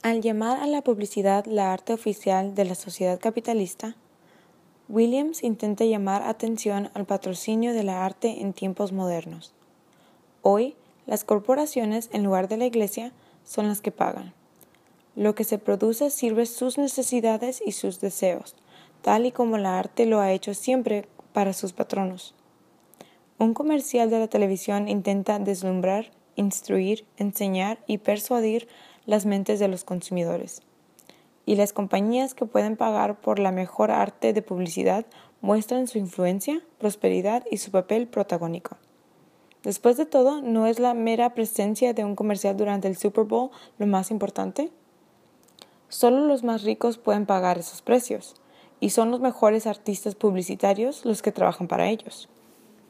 Al llamar a la publicidad la arte oficial de la sociedad capitalista, Williams intenta llamar atención al patrocinio de la arte en tiempos modernos. Hoy, las corporaciones, en lugar de la iglesia, son las que pagan. Lo que se produce sirve sus necesidades y sus deseos, tal y como la arte lo ha hecho siempre para sus patronos. Un comercial de la televisión intenta deslumbrar, instruir, enseñar y persuadir las mentes de los consumidores. Y las compañías que pueden pagar por la mejor arte de publicidad muestran su influencia, prosperidad y su papel protagónico. Después de todo, ¿no es la mera presencia de un comercial durante el Super Bowl lo más importante? Solo los más ricos pueden pagar esos precios, y son los mejores artistas publicitarios los que trabajan para ellos.